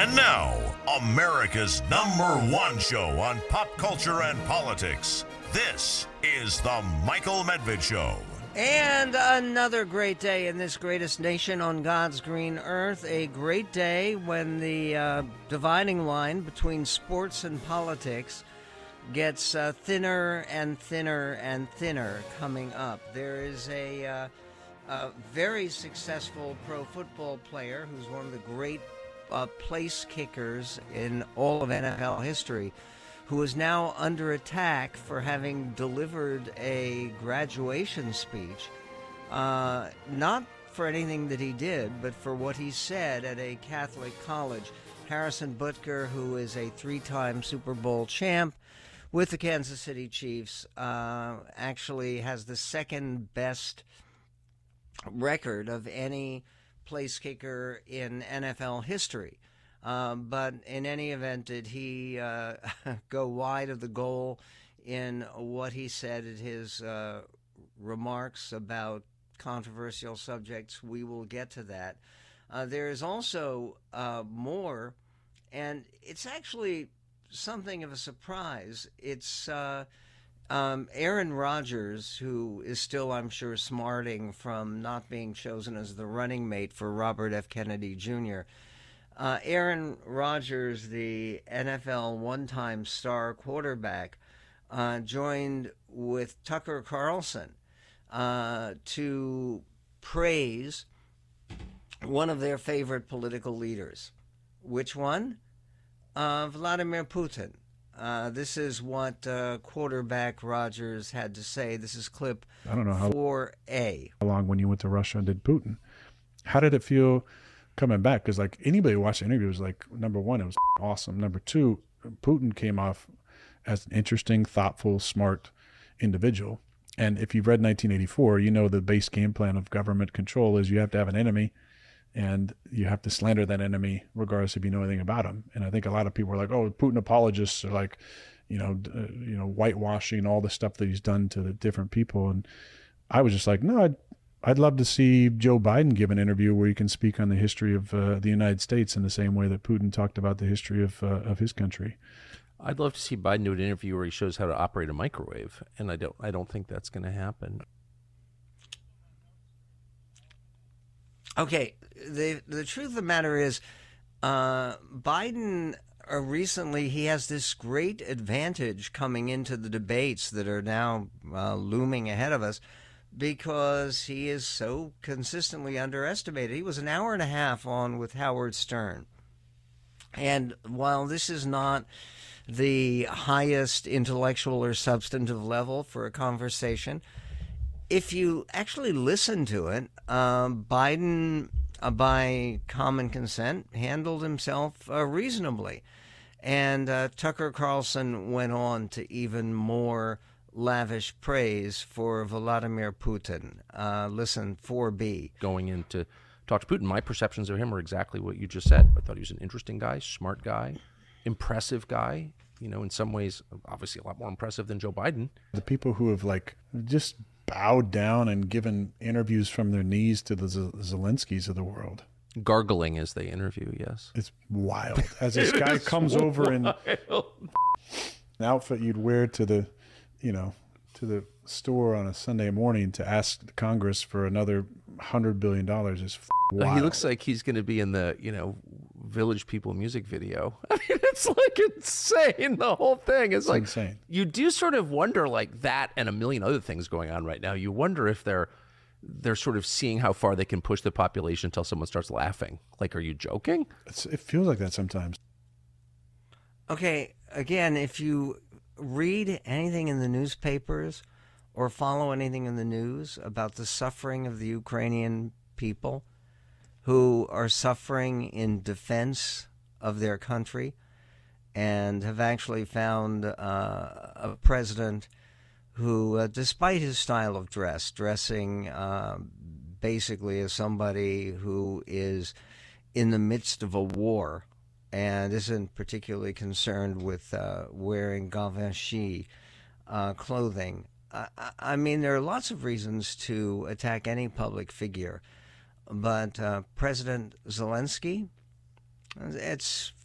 And now, America's #1 show on pop culture and politics. This is The Michael Medved Show. And another great day in this greatest nation on God's green earth. A great day when the dividing line between sports and politics gets thinner and thinner and thinner coming up. There is a very successful pro football player who's one of the great place kickers in all of NFL history, who is now under attack for having delivered a graduation speech, not for anything that he did, but for what he said at a Catholic college. Harrison Butker, who is a three-time Super Bowl champ with the Kansas City Chiefs, actually has the second best record of any place kicker in NFL history. But in any event, did he go wide of the goal in what he said at his remarks about controversial subjects? We will get to that. There is also more, and it's actually something of a surprise. It's Aaron Rodgers, who is still, I'm sure, smarting from not being chosen as the running mate for Robert F. Kennedy Jr. Aaron Rodgers, the NFL one-time star quarterback, joined with Tucker Carlson to praise one of their favorite political leaders. Which one? Vladimir Putin. This is what quarterback Rodgers had to say. This is clip 4A. How long when you went to Russia and did Putin? How did it feel coming back? Because like anybody who watched the interview was like, number one, it was awesome. Number two, Putin came off as an interesting, thoughtful, smart individual. And if you've read 1984, you know the base game plan of government control is you have to have an enemy, and you have to slander that enemy regardless if you know anything about him. And I think a lot of people are like, oh, Putin apologists are like, whitewashing all the stuff that he's done to the different people. And I was just like, no, I'd love to see Joe Biden give an interview where he can speak on the history of the United States in the same way that Putin talked about the history of his country. I'd love to see Biden do an interview where he shows how to operate a microwave, and I don't think that's going to happen. Okay, the truth of the matter is, Biden recently, he has this great advantage coming into the debates that are now looming ahead of us, because he is so consistently underestimated. He was an hour and a half on with Howard Stern. And while this is not the highest intellectual or substantive level for a conversation, if you actually listen to it, Biden, by common consent, handled himself reasonably. And Tucker Carlson went on to even more lavish praise for Vladimir Putin. Listen, 4B. Going in to talk to Putin, my perceptions of him are exactly what you just said. I thought he was an interesting guy, smart guy, impressive guy. In some ways, obviously a lot more impressive than Joe Biden. The people who have just bowed down and given interviews from their knees to the Zelenskys of the world. Gargling as they interview, yes. It's wild. As this guy comes over in an outfit you'd wear to the store on a Sunday morning to ask Congress for another $100 billion is wild. He looks like he's going to be in the, Village People music video. I mean, it's insane. The whole thing is insane. You do sort of wonder that and a million other things going on right now. You wonder if they're sort of seeing how far they can push the population until someone starts laughing. Are you joking? It feels like that sometimes. Okay, again, if you read anything in the newspapers or follow anything in the news about the suffering of the Ukrainian people who are suffering in defense of their country and have actually found a president who, despite his style of dressing basically as somebody who is in the midst of a war and isn't particularly concerned with wearing Givenchy clothing. I mean, there are lots of reasons to attack any public figure, but President Zelensky, it's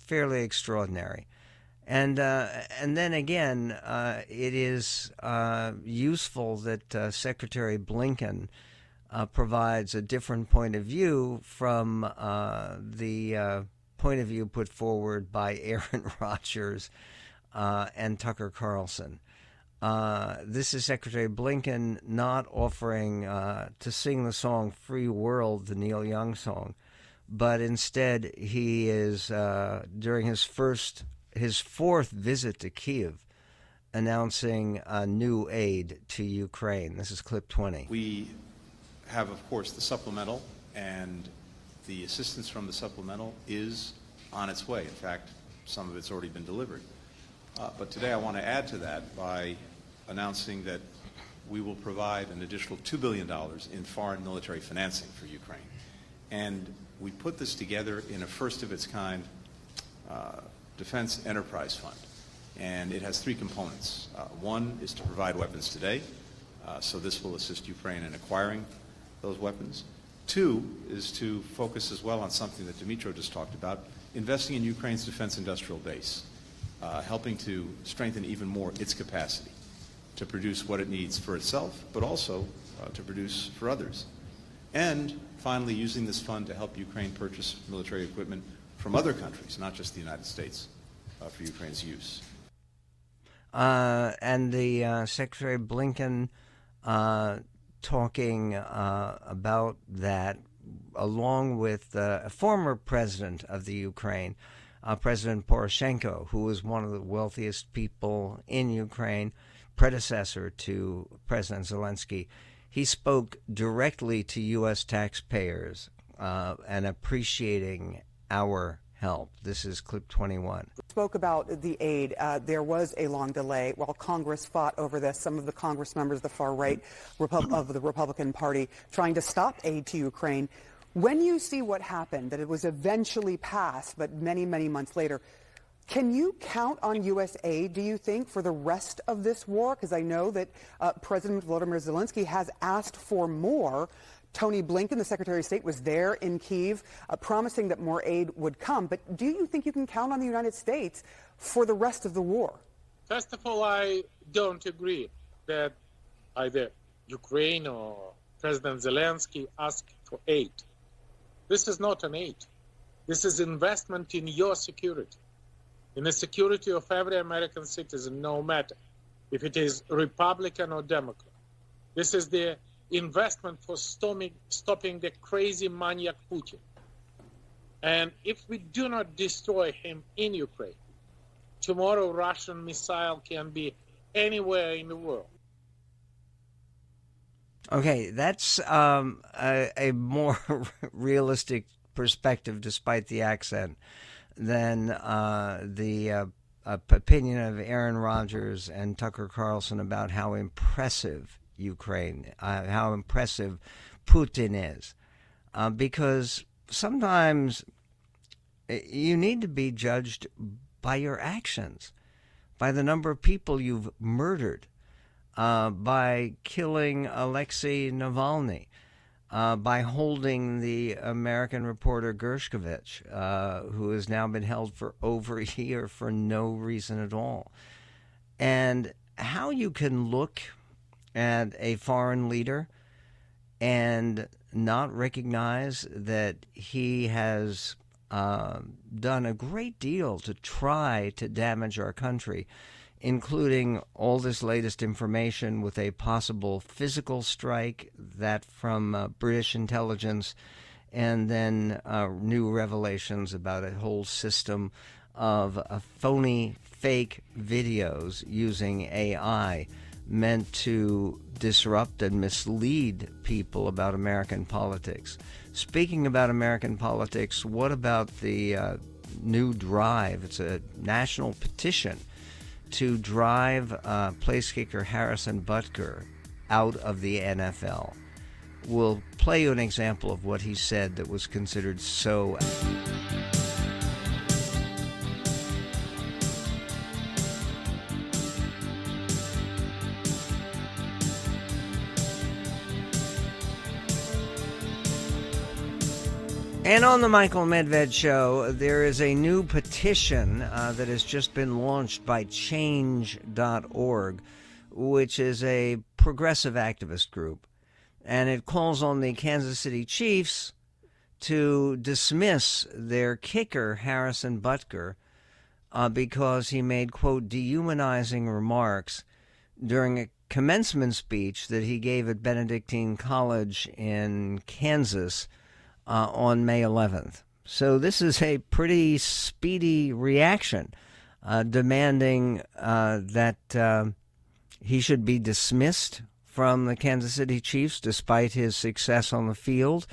fairly extraordinary. And then again, it is useful that Secretary Blinken provides a different point of view from the point of view put forward by Aaron Rodgers and Tucker Carlson. This is Secretary Blinken not offering to sing the song "Free World," the Neil Young song, but instead he is, during his fourth visit to Kyiv, announcing new aid to Ukraine. This is clip 20. We have, of course, the supplemental, and the assistance from the supplemental is on its way. In fact, some of it's already been delivered. But today I want to add to that by announcing that we will provide an additional $2 billion in foreign military financing for Ukraine. And we put this together in a first-of-its-kind defense enterprise fund. And it has three components. One is to provide weapons today, so this will assist Ukraine in acquiring those weapons. Two is to focus as well on something that Dmytro just talked about, investing in Ukraine's defense industrial base, helping to strengthen even more its capacity to produce what it needs for itself, but also to produce for others. And finally, using this fund to help Ukraine purchase military equipment from other countries, not just the United States, for Ukraine's use. And the Secretary Blinken talking about that, along with a former president of the Ukraine, President Poroshenko, who was one of the wealthiest people in Ukraine, predecessor to President Zelensky. He spoke directly to U.S. taxpayers and appreciating our help. This is clip 21. Spoke about the aid. There was a long delay while Congress fought over this. Some of the Congress members, the far right of the Republican Party, trying to stop aid to Ukraine. When you see what happened, that it was eventually passed, but many, many months later, can you count on U.S. aid, do you think, for the rest of this war? Because I know that President Volodymyr Zelensky has asked for more. Tony Blinken, the Secretary of State, was there in Kyiv promising that more aid would come. But do you think you can count on the United States for the rest of the war? First of all, I don't agree that either Ukraine or President Zelensky asked for aid. This is not an aid. This is investment in your security, in the security of every American citizen, no matter if it is Republican or Democrat. This is the investment for stopping the crazy maniac Putin. And if we do not destroy him in Ukraine, tomorrow Russian missile can be anywhere in the world. Okay, that's a more realistic perspective, despite the accent, than the opinion of Aaron Rodgers and Tucker Carlson about how impressive Ukraine, how impressive Putin is. Because sometimes you need to be judged by your actions, by the number of people you've murdered, by killing Alexei Navalny, by holding the American reporter Gershkovich, who has now been held for over a year for no reason at all. And how you can look at a foreign leader and not recognize that he has done a great deal to try to damage our country, including all this latest information with a possible physical strike, that from British intelligence, and then new revelations about a whole system of phony, fake videos using AI meant to disrupt and mislead people about American politics. Speaking about American politics, what about the new drive? It's a national petition to drive place kicker Harrison Butker out of the NFL. We'll play you an example of what he said that was considered so... And on the Michael Medved Show, there is a new petition that has just been launched by Change.org, which is a progressive activist group. And it calls on the Kansas City Chiefs to dismiss their kicker, Harrison Butker, because he made, quote, dehumanizing remarks during a commencement speech that he gave at Benedictine College in Kansas on May 11th. So this is a pretty speedy reaction, demanding that he should be dismissed from the Kansas City Chiefs despite his success on the field.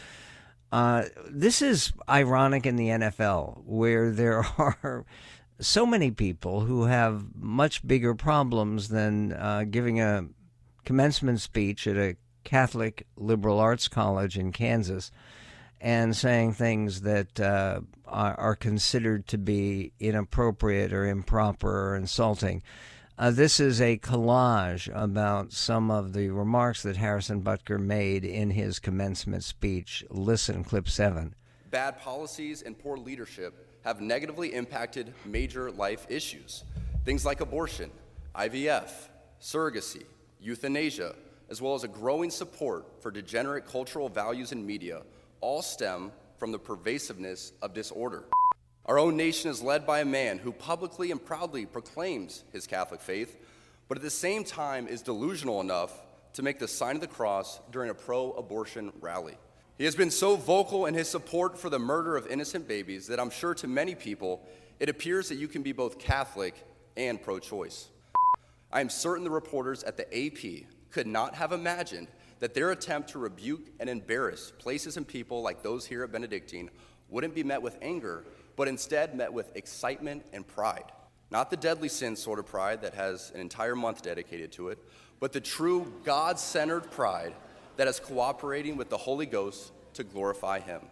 This is ironic in the NFL, where there are so many people who have much bigger problems than giving a commencement speech at a Catholic liberal arts college in Kansas and saying things that are considered to be inappropriate or improper or insulting. This is a collage about some of the remarks that Harrison Butker made in his commencement speech. Listen, clip 7. Bad policies and poor leadership have negatively impacted major life issues. Things like abortion, IVF, surrogacy, euthanasia, as well as a growing support for degenerate cultural values in media, all stem from the pervasiveness of disorder. Our own nation is led by a man who publicly and proudly proclaims his Catholic faith, but at the same time is delusional enough to make the sign of the cross during a pro-abortion rally. He has been so vocal in his support for the murder of innocent babies that I'm sure to many people it appears that you can be both Catholic and pro-choice. I am certain the reporters at the AP could not have imagined that their attempt to rebuke and embarrass places and people like those here at Benedictine wouldn't be met with anger, but instead met with excitement and pride. Not the deadly sin sort of pride that has an entire month dedicated to it, but the true God-centered pride that is cooperating with the Holy Ghost to glorify Him.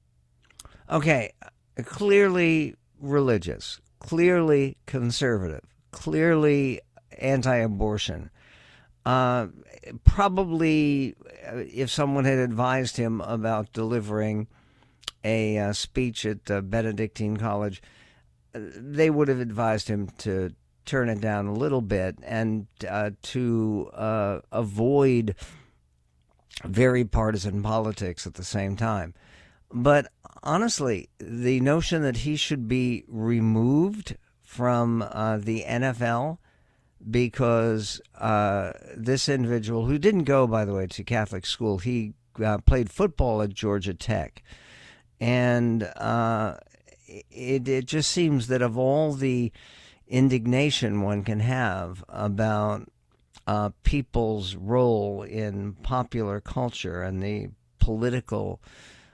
Okay, clearly religious, clearly conservative, clearly anti-abortion. Probably, if someone had advised him about delivering a speech at Benedictine College, they would have advised him to turn it down a little bit and to avoid very partisan politics at the same time. But honestly, the notion that he should be removed from the NFL because this individual, who didn't go, by the way, to Catholic school, he played football at Georgia Tech. And it just seems that of all the indignation one can have about people's role in popular culture and the political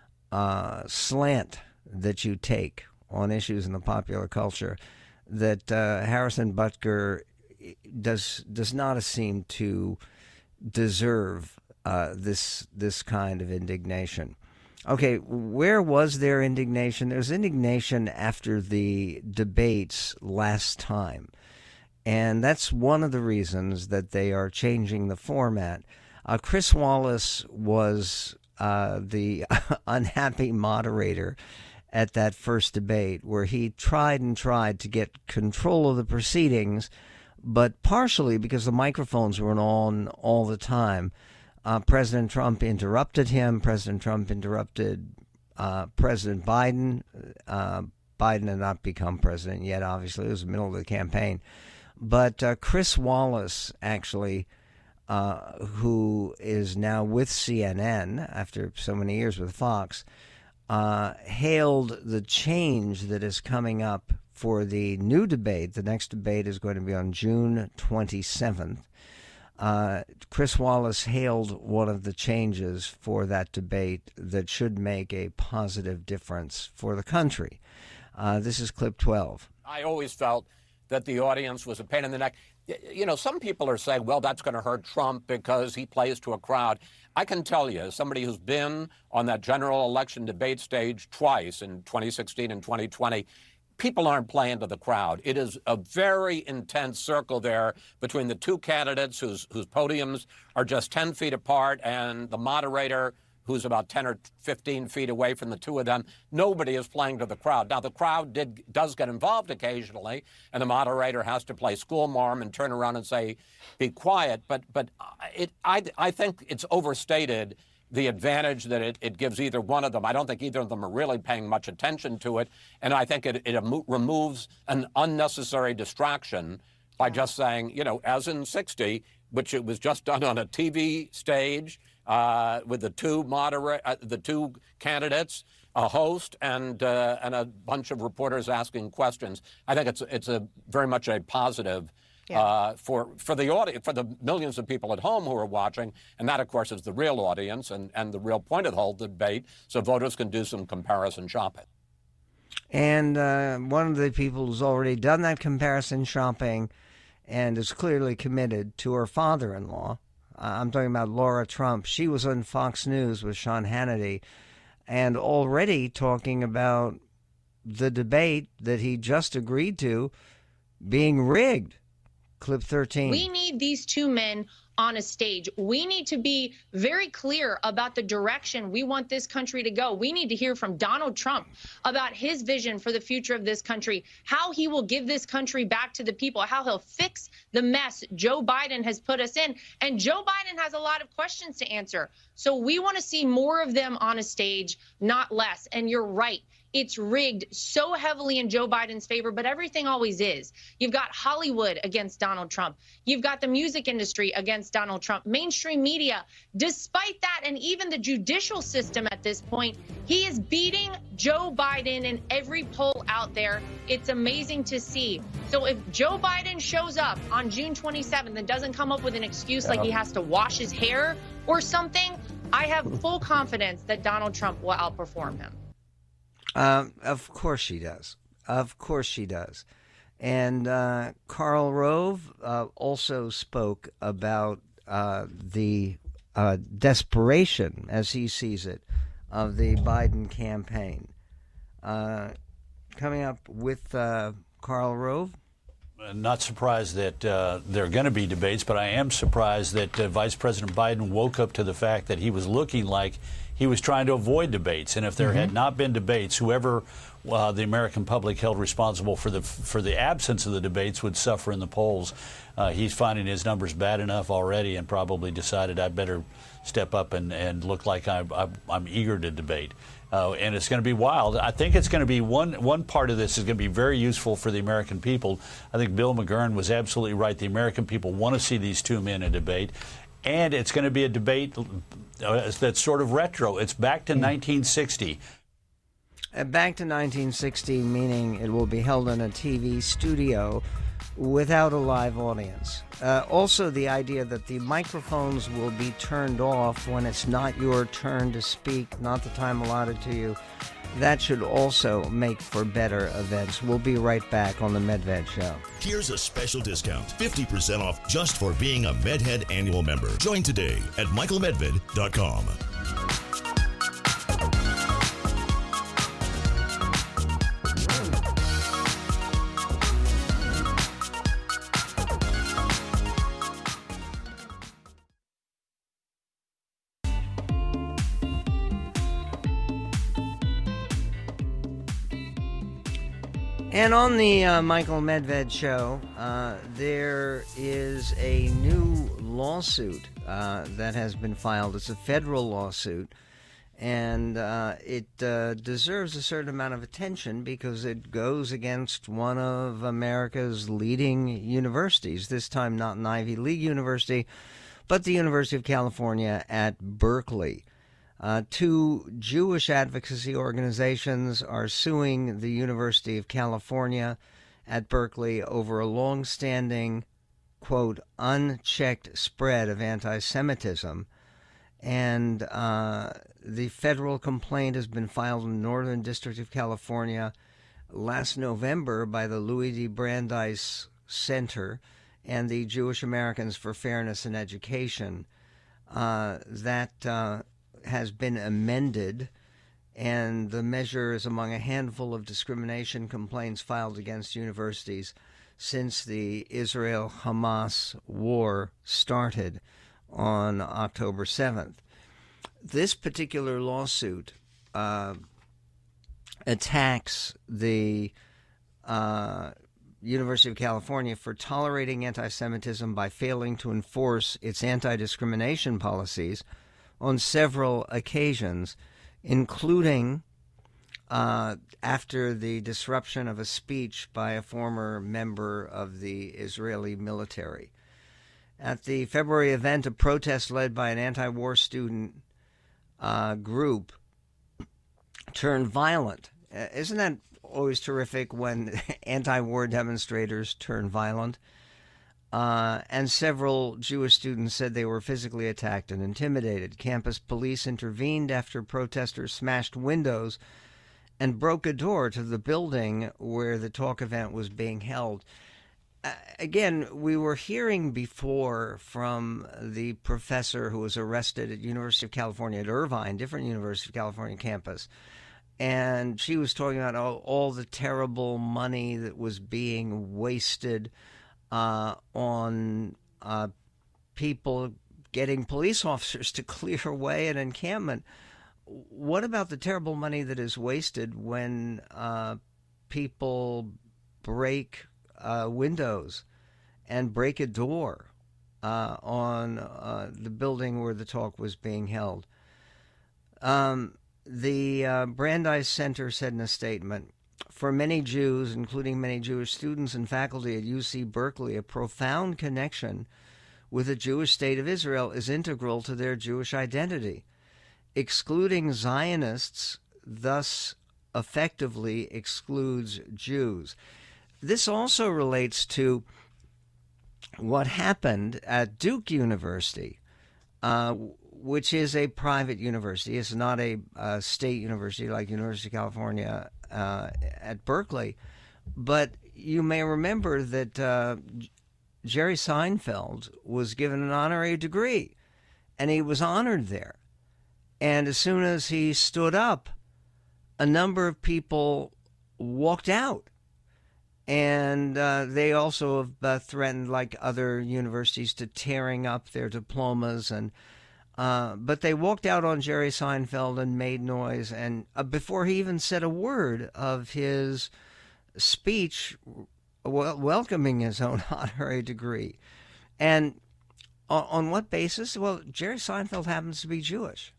slant that you take on issues in the popular culture, that Harrison Butker does not seem to deserve this kind of indignation. Okay, where was their indignation? There was indignation after the debates last time. And that's one of the reasons that they are changing the format. Chris Wallace was the unhappy moderator at that first debate, where he tried to get control of the proceedings, but partially because the microphones weren't on all the time. President Trump interrupted him. President Trump interrupted President Biden. Biden had not become president yet, obviously. It was the middle of the campaign. But Chris Wallace, actually, who is now with CNN after so many years with Fox, hailed the change that is coming up for the new debate. The next debate is going to be on June 27th. Chris Wallace hailed one of the changes for that debate that should make a positive difference for the country. This is clip 12. I always felt that the audience was a pain in the neck. You know, some people are saying, well, that's going to hurt Trump because he plays to a crowd. I can tell you, as somebody who's been on that general election debate stage twice in 2016 and 2020, people aren't playing to the crowd. It is a very intense circle there between the two candidates whose podiums are just 10 feet apart and the moderator who's about 10 or 15 feet away from the two of them. Nobody is playing to the crowd. Now, the crowd does get involved occasionally, and the moderator has to play schoolmarm and turn around and say, be quiet. But I think it's overstated the advantage that it gives either one of them. I don't think either of them are really paying much attention to it, and I think it removes an unnecessary distraction by just saying, you know, as in 60, which it was just done on a TV stage with the two candidates, a host, and a bunch of reporters asking questions. I think it's a very much a positive for the audience, for the millions of people at home who are watching, and that, of course, is the real audience and the real point of the whole debate, so voters can do some comparison shopping. And one of the people who's already done that comparison shopping and is clearly committed to her father-in-law, I'm talking about Laura Trump. She was on Fox News with Sean Hannity and already talking about the debate that he just agreed to being rigged. Clip 13. We need these two men on a stage. We need to be very clear about the direction we want this country to go. We need to hear from Donald Trump about his vision for the future of this country, how he will give this country back to the people, how he'll fix the mess Joe Biden has put us in. And Joe Biden has a lot of questions to answer. So we want to see more of them on a stage, not less. And you're right. It's rigged so heavily in Joe Biden's favor, but everything always is. You've got Hollywood against Donald Trump. You've got the music industry against Donald Trump, mainstream media. Despite that, and even the judicial system at this point, he is beating Joe Biden in every poll out there. It's amazing to see. So if Joe Biden shows up on June 27th and doesn't come up with an excuse like he has to wash his hair or something, I have full confidence that Donald Trump will outperform him. Of course she does. Of course she does. And Karl Rove also spoke about the desperation, as he sees it, of the Biden campaign. Coming up with Karl Rove. Not surprised that there are going to be debates, but I am surprised that Vice President Biden woke up to the fact that he was looking like he was trying to avoid debates. And if there had not been debates, whoever the American public held responsible for the absence of the debates would suffer in the polls. He's finding his numbers bad enough already and probably decided I better step up and look like I'm eager to debate. And it's going to be wild. I think it's going to be one part of this is going to be very useful for the American people. I think Bill McGurn was absolutely right. The American people want to see these two men in debate. And it's going to be a debate that's sort of retro. It's back to 1960. Back to 1960, meaning it will be held in a TV studio without a live audience. Also, the idea that the microphones will be turned off when it's not your turn to speak, not the time allotted to you. That should also make for better events. We'll be right back on the Medved Show. Here's a special discount, 50% off just for being a MedHead annual member. Join today at michaelmedved.com. And on the Michael Medved Show, there is a new lawsuit that has been filed. It's a federal lawsuit, and it deserves a certain amount of attention because it goes against one of America's leading universities, this time not an Ivy League university, but the University of California at Berkeley. Two Jewish advocacy organizations are suing the University of California at Berkeley over a long-standing, quote, unchecked spread of anti-Semitism. And the federal complaint has been filed in the Northern District of California last November by the Louis D. Brandeis Center and the Jewish Americans for Fairness in Education. That has been amended, and the measure is among a handful of discrimination complaints filed against universities since the Israel-Hamas war started on October 7th. this particular lawsuit attacks the University of California for tolerating anti-Semitism by failing to enforce its anti-discrimination policies on several occasions, including after the disruption of a speech by a former member of the Israeli military. At the February event, a protest led by an anti-war student group turned violent. Isn't that always terrific when anti-war demonstrators turn violent? And several Jewish students said they were physically attacked and intimidated. Campus police intervened after protesters smashed windows and broke a door to the building where the talk event was being held. Again, we were hearing before from the professor who was arrested at University of California at Irvine, different University of California campus, and she was talking about all the terrible money that was being wasted on people getting police officers to clear away an encampment. What about the terrible money that is wasted when people break windows and break a door on the building where the talk was being held? The Brandeis Center said in a statement, "For many Jews, including many Jewish students and faculty at UC Berkeley, a profound connection with the Jewish state of Israel is integral to their Jewish identity. Excluding Zionists thus effectively excludes Jews." This also relates to what happened at Duke University, which is a private university. It's not a state university like University of California at Berkeley. But you may remember that Jerry Seinfeld was given an honorary degree, and he was honored there. And as soon as he stood up, a number of people walked out. And they also have threatened, like other universities, to tearing up their diplomas. And but they walked out on Jerry Seinfeld and made noise. And before he even said a word of his speech welcoming his own honorary degree. And on what basis? Well, Jerry Seinfeld happens to be Jewish.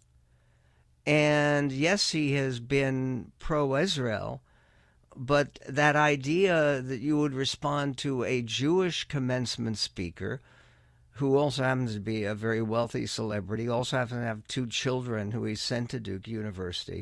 And yes, he has been pro-Israel, but that idea that you would respond to a Jewish commencement speaker who also happens to be a very wealthy celebrity, also happens to have 2 children who he sent to Duke University,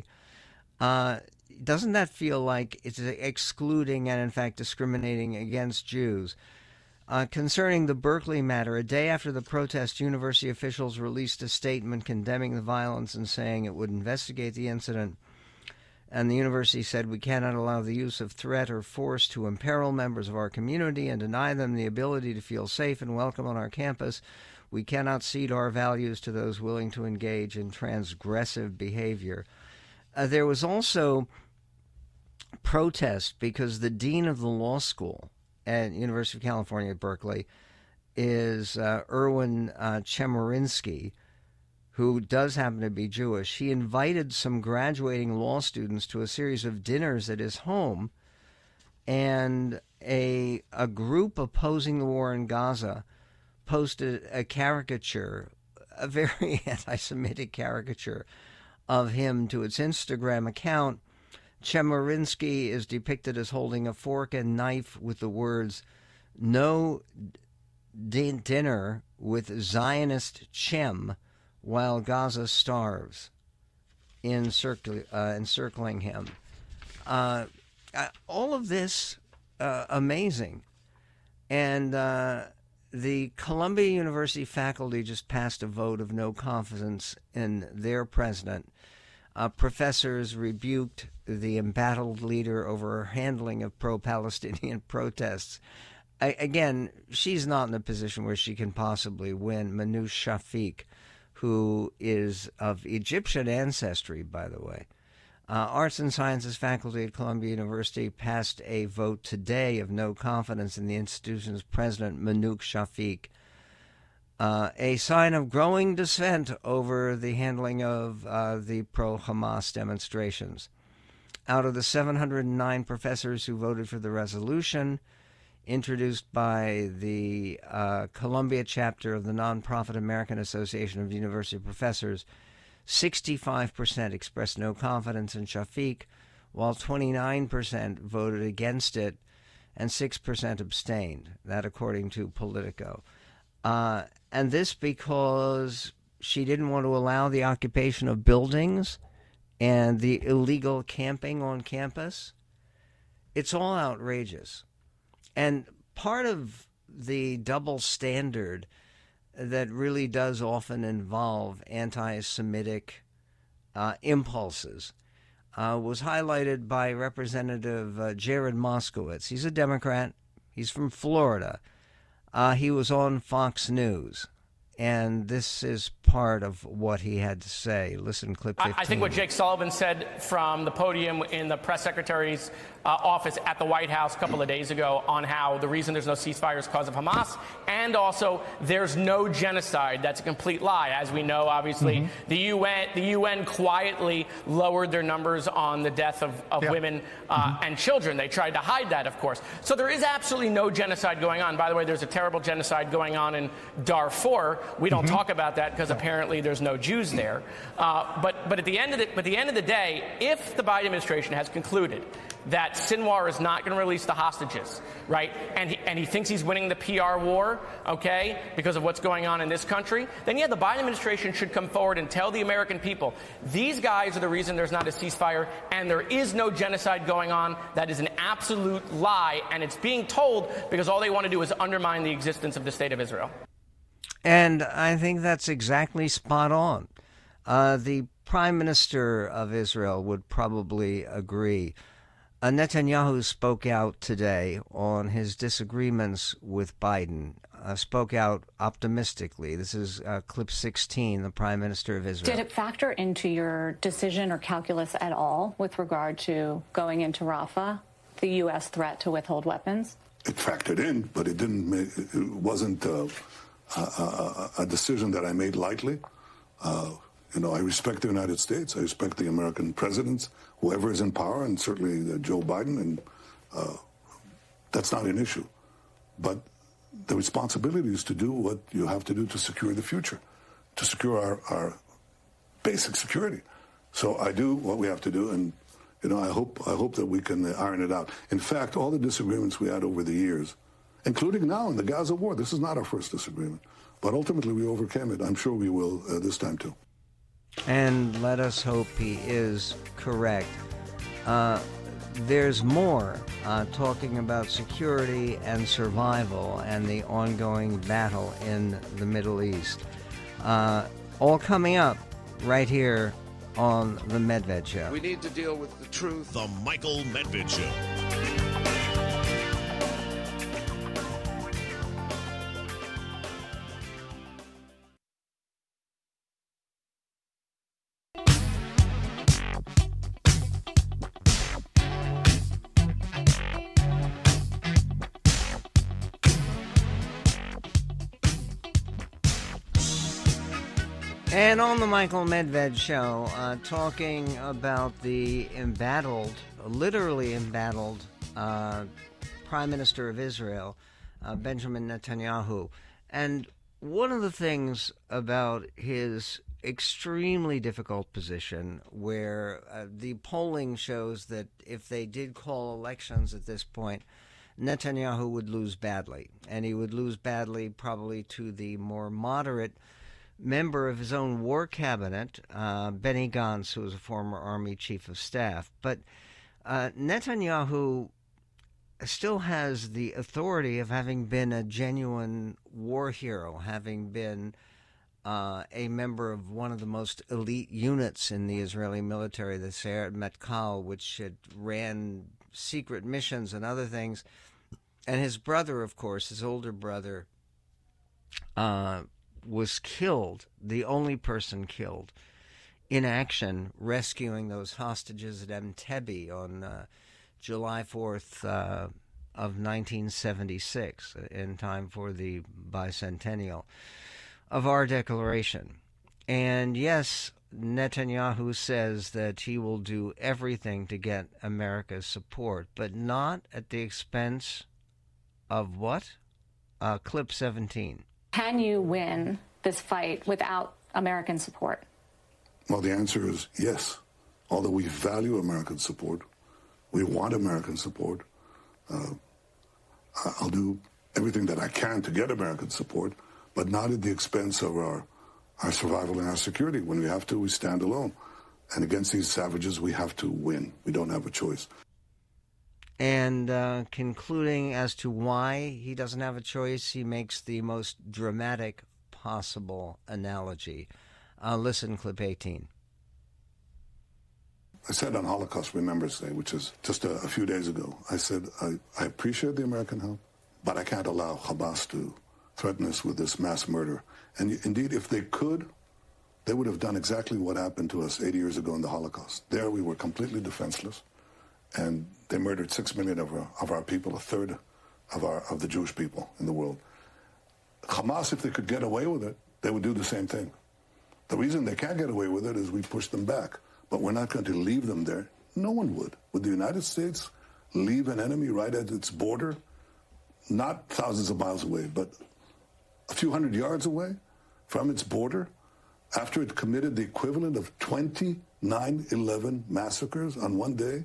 doesn't that feel like it's excluding and, in fact, discriminating against Jews? Concerning the Berkeley matter, a day after the protest, university officials released a statement condemning the violence and saying it would investigate the incident. And the university said, "We cannot allow the use of threat or force to imperil members of our community and deny them the ability to feel safe and welcome on our campus. We cannot cede our values to those willing to engage in transgressive behavior." There was also protest because the dean of the law school at University of California at Berkeley is Erwin Chemerinsky, who does happen to be Jewish. He invited some graduating law students to a series of dinners at his home, and a group opposing the war in Gaza posted a caricature, a very anti-Semitic caricature of him to its Instagram account. Chemerinsky is depicted as holding a fork and knife with the words, "No dinner with Zionist Chem while Gaza starves," encircling him. All of this amazing. And the Columbia University faculty just passed a vote of no confidence in their president. Professors rebuked the embattled leader over her handling of pro-Palestinian protests. Again, she's not in a position where she can possibly win. Manoush Shafik, who is of Egyptian ancestry, by the way. Arts and Sciences faculty at Columbia University passed a vote today of no confidence in the institution's president, Manoush Shafik. a sign of growing dissent over the handling of the pro-Hamas demonstrations. Out of the 709 professors who voted for the resolution introduced by the Columbia chapter of the nonprofit American Association of University Professors, 65% expressed no confidence in Shafik, while 29% voted against it and 6% abstained. That according to Politico. And this because she didn't want to allow the occupation of buildings and the illegal camping on campus. It's all outrageous. And part of the double standard that really does often involve anti-Semitic impulses was highlighted by Representative Jared Moskowitz. He's a Democrat. He's from Florida. He was on Fox News. And this is part of what he had to say. Listen, clip 15. I think what Jake Sullivan said from the podium in the press secretary's office at the White House a couple of days ago on how the reason there's no ceasefire is because of Hamas, and also there's no genocide. That's a complete lie. As we know, obviously, the UN quietly lowered their numbers on the death of women and children. They tried to hide that, of course. So there is absolutely no genocide going on. By the way, there's a terrible genocide going on in Darfur. We don't talk about that because apparently there's no Jews there. But at the end of the day, if the Biden administration has concluded that Sinwar is not going to release the hostages, right, and he thinks he's winning the PR war, okay, because of what's going on in this country, then the Biden administration should come forward and tell the American people, these guys are the reason there's not a ceasefire and there is no genocide going on. That is an absolute lie, and it's being told because all they want to do is undermine the existence of the state of Israel. And I think that's exactly spot on. The Prime Minister of Israel would probably agree. Netanyahu spoke out today on his disagreements with Biden, spoke out optimistically. This is clip 16, the Prime Minister of Israel. Did it factor into your decision or calculus at all with regard to going into Rafah, the U.S. threat to withhold weapons? It factored in, but it didn't. It wasn't a decision that I made lightly. I respect the United States. I respect the American presidents, whoever is in power, and certainly Joe Biden, and that's not an issue. But the responsibility is to do what you have to do to secure the future, to secure our basic security. So I do what we have to do, and I hope that we can iron it out. In fact, all the disagreements we had over the years, including now in the Gaza war, this is not our first disagreement, but ultimately we overcame it. I'm sure we will this time too. And let us hope he is correct. There's more talking about security and survival and the ongoing battle in the Middle East. All coming up right here on The Medved Show. We need to deal with the truth. The Michael Medved Show. And on the Michael Medved Show, talking about the literally embattled Prime Minister of Israel, Benjamin Netanyahu. And one of the things about his extremely difficult position, where the polling shows that if they did call elections at this point, Netanyahu would lose badly. And he would lose badly probably to the more moderate member of his own war cabinet, Benny Gantz, who was a former Army Chief of Staff. But Netanyahu still has the authority of having been a genuine war hero, having been a member of one of the most elite units in the Israeli military, the Sayeret Matkal, which had ran secret missions and other things. And his brother, of course, his older brother, was killed, the only person killed in action rescuing those hostages at Entebbe on July 4th of 1976, in time for the bicentennial. of our declaration. And yes, Netanyahu says that he will do everything to get America's support, but not at the expense of what? Clip 17. Can you win this fight without American support? Well, the answer is yes. Although we value American support, we want American support, I'll do everything that I can to get American support, but not at the expense of our survival and our security. When we have to, we stand alone. And against these savages, we have to win. We don't have a choice. And concluding as to why he doesn't have a choice, he makes the most dramatic possible analogy. Listen, clip 18. I said on Holocaust Remembrance Day, which is just a few days ago, I said, I appreciate the American help, but I can't allow Hamas to threaten us with this mass murder. And indeed, if they could, they would have done exactly what happened to us 80 years ago in the Holocaust. There we were completely defenseless, and they murdered 6 million of our people, a third of the Jewish people in the world. Hamas, if they could get away with it, they would do the same thing. The reason they can't get away with it is we push them back. But we're not going to leave them there. No one would. Would the United States leave an enemy right at its border? Not thousands of miles away, but a few hundred yards away from its border after it committed the equivalent of 20 9/11 massacres on one day?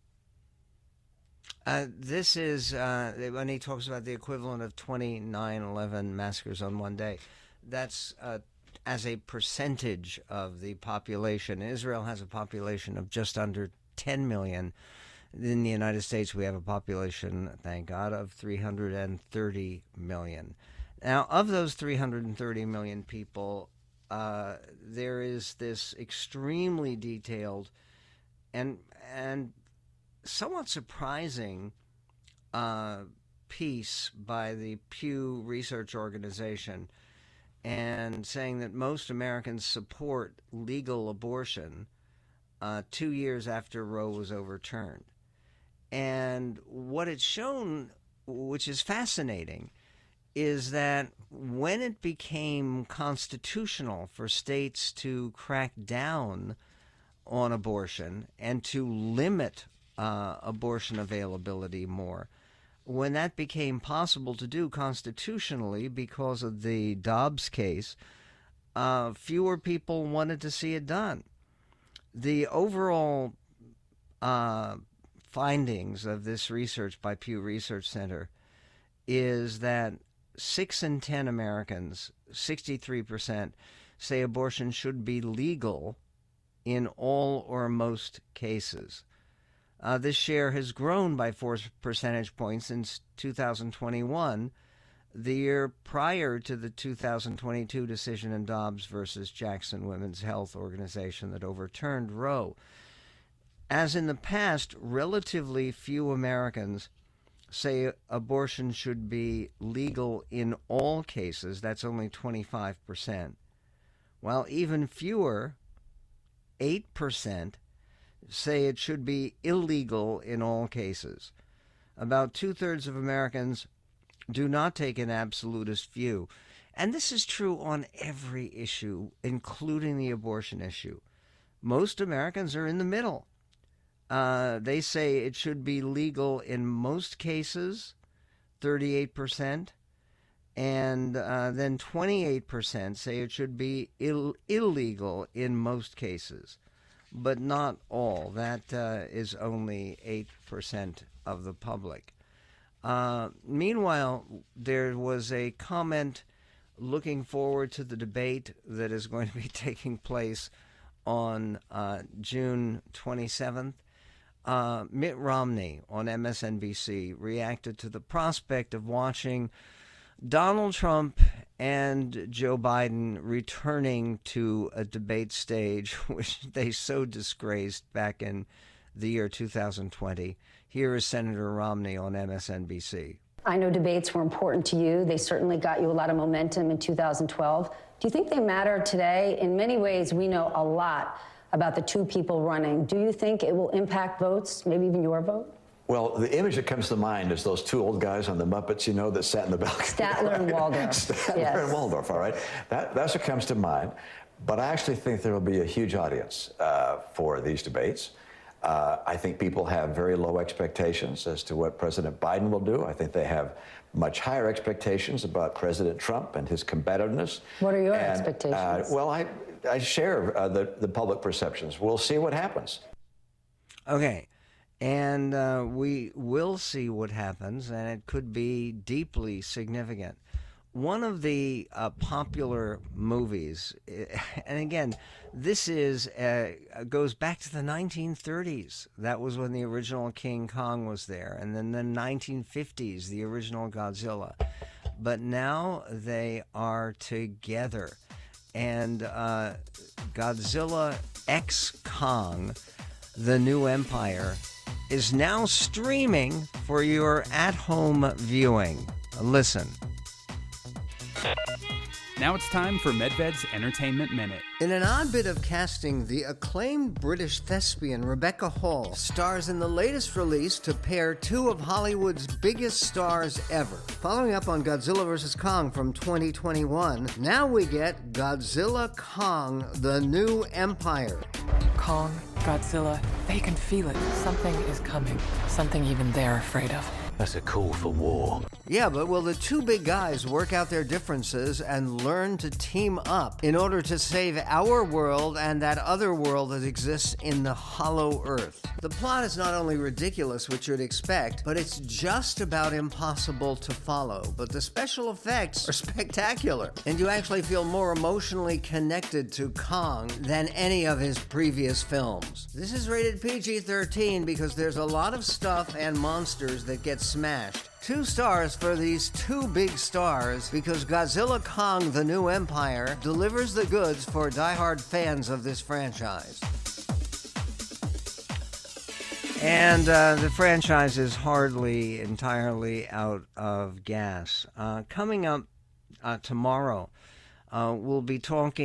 This is when he talks about the equivalent of 20 9/11 massacres on one day. That's as a percentage of the population. Israel has a population of just under 10 million. In the United States, we have a population, thank God, of 330 million. Now, of those 330 million people, there is this extremely detailed and somewhat surprising piece by the Pew Research Organization, and saying that most Americans support legal abortion 2 years after Roe was overturned. And what it's shown, which is fascinating, is that when it became constitutional for states to crack down on abortion and to limit abortion availability more, when that became possible to do constitutionally because of the Dobbs case, fewer people wanted to see it done. The overall findings of this research by Pew Research Center is that 6 in 10 Americans, 63%, say abortion should be legal in all or most cases. This share has grown by 4 percentage points since 2021, the year prior to the 2022 decision in Dobbs versus Jackson Women's Health Organization that overturned Roe. As in the past, relatively few Americans say abortion should be legal in all cases. That's only 25%. While even fewer, 8%, say it should be illegal in all cases. About 2/3 of Americans do not take an absolutist view. And this is true on every issue, including the abortion issue. Most Americans are in the middle. They say it should be legal in most cases, 38%, and then 28% say it should be illegal in most cases, but not all. That is only 8% of the public. Meanwhile, there was a comment looking forward to the debate that is going to be taking place on June 27th. Mitt Romney on MSNBC reacted to the prospect of watching Donald Trump and Joe Biden returning to a debate stage which they so disgraced back in the year 2020. Here is Senator Romney on MSNBC. I know debates were important to you. They certainly got you a lot of momentum in 2012. Do you think they matter today? In many ways, we know a lot about the two people running. Do you think it will impact votes, maybe even your vote? Well, the image that comes to mind is those two old guys on the Muppets, you know, that sat in the balcony. Statler and Waldorf. Statler and Waldorf, all right? That's what comes to mind. But I actually think there will be a huge audience for these debates. I think people have very low expectations as to what President Biden will do. I think they have much higher expectations about President Trump and his combativeness. What are your expectations? Well, I share the public perceptions. We'll see what happens. Okay. And we will see what happens, and it could be deeply significant. One of the popular movies, and again, this goes back to the 1930s. That was when the original King Kong was there, and then the 1950s, the original Godzilla. But now they are together, and Godzilla X Kong, The New Empire, is now streaming for your at-home viewing. Listen. Now it's time for Medved's Entertainment Minute. In an odd bit of casting, the acclaimed British thespian Rebecca Hall stars in the latest release to pair two of Hollywood's biggest stars ever. Following up on Godzilla vs. Kong from 2021, now we get Godzilla Kong, The New Empire. Kong, Godzilla, they can feel it. Something is coming. Something even they're afraid of. That's a call for war. Yeah, but will the two big guys work out their differences and learn to team up in order to save our world and that other world that exists in the hollow earth? The plot is not only ridiculous, which you'd expect, but it's just about impossible to follow. But the special effects are spectacular, and you actually feel more emotionally connected to Kong than any of his previous films. This is rated PG-13 because there's a lot of stuff and monsters that get smashed. 2 stars for these two big stars because Godzilla Kong: The New Empire delivers the goods for diehard fans of this franchise. And the franchise is hardly entirely out of gas. Coming up tomorrow, we'll be talking